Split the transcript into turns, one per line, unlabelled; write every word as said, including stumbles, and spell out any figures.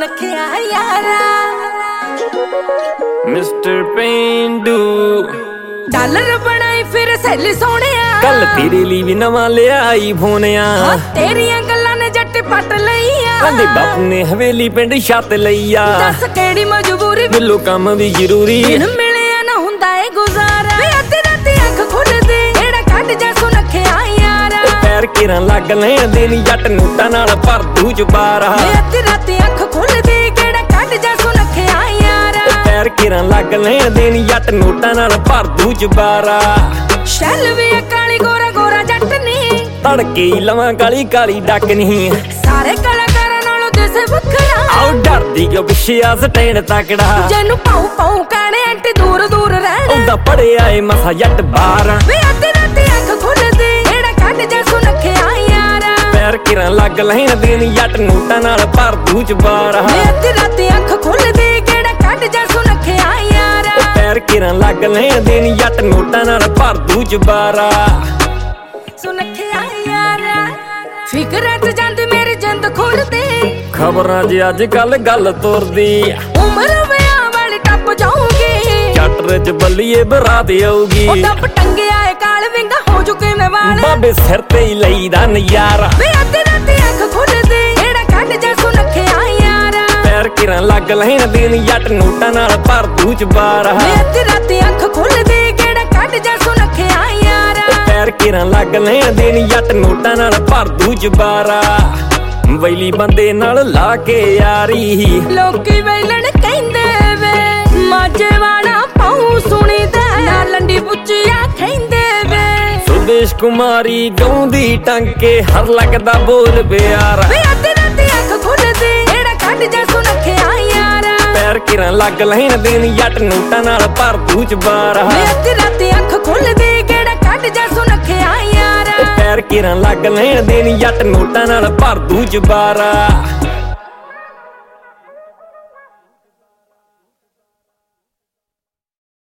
ਸੁਨੱਖਿਆ ਯਾਰਾ
ਮਿਸਟਰ ਪੇਂਡੂ
ਡਾਲਰ ਬਣਾਈ ਫਿਰ ਸੈਲੀ ਸੋਹਣਿਆ
ਕੱਲ ਤੇਰੇ ਲਈ ਵੀ ਨਵਾਂ ਲਿਆ ਆਈਫੋਨ ਆ
ਤੇਰੀਆਂ ਗੱਲਾਂ ਨੇ ਜੱਟ ਪੱਟ ਲਈਆ
ਕਹਿੰਦੇ ਬਾਪੂ ਨੇ ਹਵੇਲੀ ਪਿੰਡ ਛੱਤ ਲਈਆ
ਦੱਸ ਕਿਹੜੀ ਮਜਬੂਰੀ
ਬਿੱਲੋ ਕੰਮ ਵੀ ਜ਼ਰੂਰੀ
ਮਿਲਿਆ ਨਾ ਹੁੰਦਾ ਏ ਗੁਜ਼ਾਰਾ ਵੇ ਅੱਧੀ ਰਾਤੀ ਅੱਖ ਖੁੱਲਦੀ ਜਿਹੜਾ ਕੱਢ ਜਾ ਸੁਨੱਖਿਆ ਯਾਰਾ
ਪੈਰ ਕਿਰਾਂ ਲੱਗ ਲੈਣ ਦੇਣੀ ਜੱਟ ਨੋਟਾਂ ਨਾਲ ਭਰ ਦੂ ਚਬਾਰਾ
ਵੇ ਅੱਧੀ ਰਾਤੀ ਅੱਖ ਖੁੱਲਦੀ ਕਿਹੜਾ ਕੱਢ ਜਾ ਸੁਨੱਖਿਆ ਯਾਰਾ
ਪੈਰ ਕਿਰਾਂ ਲੱਗ ਲੈਣ ਦੇਣੀ ਜੱਟ ਨੋਟਾਂ ਨਾਲ ਭਰ ਦੂ ਚਬਾਰਾ
ਸ਼ੈਲ ਵੀ ਕਾਲੀ ਗੋਰਾ ਗੋਰਾ ਜੱਟ ਨੀ
ਤੜਕੇ ਹੀ ਲਵਾਂ ਕਾਲੀ ਕਾਲੀ ਡੱਕ ਨਹੀਂ
ਸਾਰੇ ਕਲਾਕਾਰਾਂ ਨਾਲੋਂ ਦਿਸੇ ਵੱਖਰਾ
ਆਉ ਡਰਦੀ ਕਿਉਂ ਪਿੱਛੇ ਆ ਸਟੈਂਡ ਤਕੜਾ
ਜਿਹਨੂੰ ਪਾਉ ਪਾਉ ਕਾਣੇ ਐਂਟੀ ਦੂਰ ਦੂਰ ਰਹਿਣਾ
ਉਹਦਾ ਪੜਿਆ ਏ ਮਸਾ ਜੱਟ ਬਾਰਾਂ
ਵੇ ਅੱਧੀ ਰਾਤੀ ਅੱਖ ਖੁੱਲਦੀ ਜਿਹੜਾ ਕੱਢ ਜਾ ਸੁਨੱਖਿਆ ਯਾਰਾ
ਪੈਰ ਕਿਰਾਂ ਲੱਗ ਲੈਣ ਦੇਣੀ ਜੱਟ ਨੋਟਾਂ ਨਾਲ ਭਰ ਦੂ ਚਬਾਰਾ
ਵੇ ਅੱਧੀ ਰਾਤੀ ਅੱਖ ਖੁੱਲਦੀ ਕਿਹੜਾ ਕੱਢ ਜਾ ਸੁਨੱਖਿਆ ਯਾਰਾ
ਪੈਰ ਕਿਰਾਂ ਲੱਗ ਲੈਣ ਦੇਣੀ ਜੱਟ ਨੋਟਾਂ ਨਾਲ ਭਰ ਦੂ ਚਬਾਰਾ
ਸੁਨੱਖਿਆ ਯਾਰਾ ਫਿਕਰਾਂ ਚ ਜਾਂਦੀ ਮੇਰੀ ਜਿੰਦ ਖੁੱਲਦੀ
ਖਬਰਾਂ 'ਚ ਅੱਜ ਕੱਲ ਗੱਲ ਤੁਰਦੀ
ਉਮਰ ਵਿਆਹ ਵਾਲੀ ਟੱਪ ਜਾਊਗੀ
ਚੱਟਰ 'ਚ ਬੱਲੀਏ ਬਰਾਤ ਆਊਗੀ
ਉਹ ਟੱਪ ਟੰਗਿਆ ਏ ਕਾਲ ਵਿੰਗਾ ਹੋ ਚੁੱਕੇ ਮੈਂ ਵਾਲ
ਬਾਬੇ ਸਿਰ ਤੇ ਹੀ ਲਈਦਾ ਨਜ਼ਾਰਾ
ਵੇ ਅੱਧੀ ਰਾਤੀ ਅੱਖ ਖੁੱਲਦੀ ਜਿਹੜਾ ਕੱਢ ਜਾ ਸੁਨੱਖਿਆ ਯਾਰਾ
ਪੈਰ ਕਿਰਾਂ ਲੱਗ ਲੈਣ ਦੇਣੀ ਜੱਟ ਨੋਟਾਂ ਨਾਲ ਭਰ ਦੂ ਚਬਾਰਾ
ਵੇ ਅੱਧੀ ਰਾਤੀ ਅੱਖ ਖੁੱਲਦੀ ਕਿਹੜਾ ਕੱਢ ਜਾ ਸੁਨੱਖਿਆ ਯਾਰਾ
ਪੈਰ ਕਿਰਾਂ ਲੱਗ ਲੈਣ ਦੇਣੀ ਜੱਟ ਨੋਟਾਂ ਨਾਲ ਭਰ ਦੂ ਚਬਾਰਾ ਵੈਲੀ ਬੰਦੇ ਨਾਲ ਲਾ ਕੇ ਯਾਰੀ
ਲੋਕੀ ਵੇਲਣ ਕਹਿੰਦੇ ਵੇ ਮਾਝੇ ਵਾਲਾ ਪਾਉ ਸੁਣੀਦਾ ਨਾ ਲੰਡੀ ਬੁੱਚੀਆ ਕਹਿੰਦੇ ਵੇ
ਸੁਦੇਸ਼ ਕੁਮਾਰੀ ਗਾਉਂਦੀ ਟੰਕੇ ਹਰ ਲੱਗਦਾ ਬੋਲ ਪਿਆਰਾ
ਵੇ ਅੱਧੀ ਰਾਤੀ ਅੱਖ ਖੁੱਲਦੀ ਜਿਹੜਾ ਕੱਢ ਜਾ ਸੁਨੱਖਿਆ ਯਾਰਾ
ਪੈਰ ਕਿਰਾਂ ਲੱਗ ਲੈਣ ਦੇਣੀ ਜੱਟ ਨੋਟਾਂ ਨਾਲ ਭਰ ਦੂ ਚਬਾਰਾ
ਵੇ ਅੱਧੀ ਰਾਤੀ ਅੱਖ ਖੁੱਲਦੀ ਕਿਹੜਾ ਕੱਢ ਜਾ ਸੁਨੱਖਿਆ ਯਾਰਾ
ਪੈਰ ਕਿਰਾਂ ਲੱਗ ਲੈਣ ਦੇਣੀ ਜੱਟ ਨੋਟਾਂ ਨਾਲ ਭਰ ਦੂ ਚਬਾਰਾ